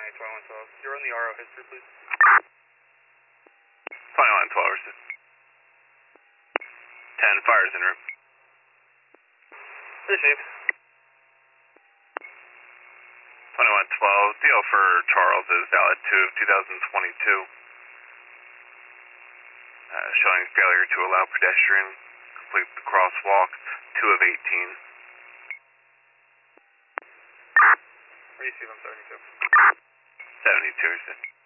2112. You're on the RO history, please. 2112, sir. 10 fires en route. Received. 2112, deal for Charles is valid 2 of 2022. Showing failure to allow pedestrian complete the crosswalk 2 of 18. Receive, I'm 72. 72, sir.